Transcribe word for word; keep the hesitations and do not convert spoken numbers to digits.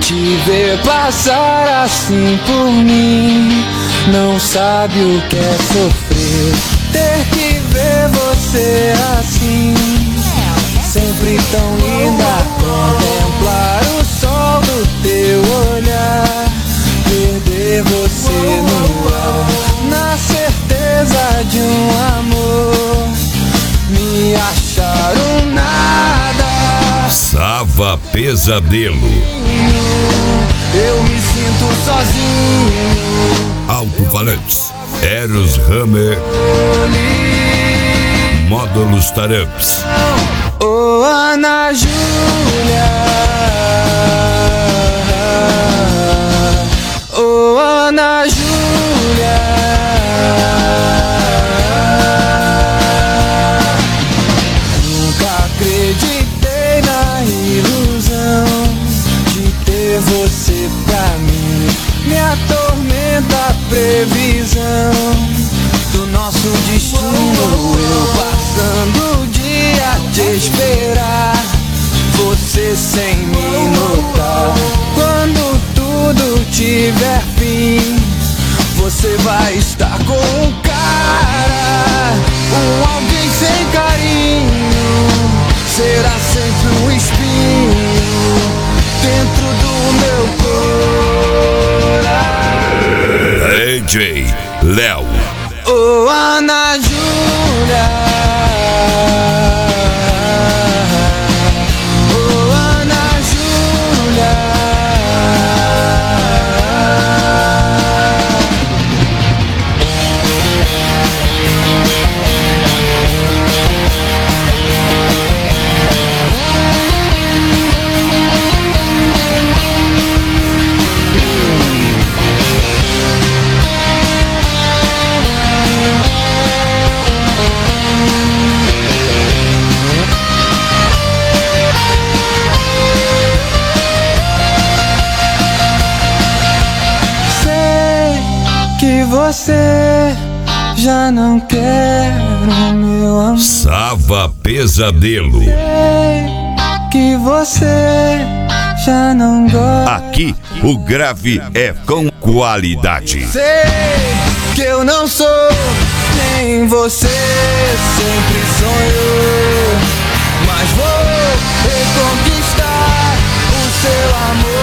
te ver passar assim por mim. Não sabe o que é sofrer, ter que ver você assim, sempre tão linda. Contemplar o sol do teu olhar, perder você no ar, na certeza de um amor, me achar um nada. Sava Pesadelo. Eu me sinto sozinho. Alto-falantes, Eros Hammer, Módulos Taramps. Oh, Ana Júlia, oh, Ana Júlia, nunca acreditei na ilusão de ter você pra mim. Me atormenta a previsão do nosso destino. Eu passando o dia a te esperar, você sem me notar. Quando tudo tiver fim, você vai estar com um cara, um alguém sem carinho. Será sempre um espinho dentro do meu coração. D J Léo. Oh, Ana Júlia, oh, Ana Júlia. Você já não quer o meu amor. Sava Pesadelo. Sei que você já não gosta. Aqui o grave é com qualidade. Sei que eu não sou nem você sempre sonhou, mas vou reconquistar o seu amor.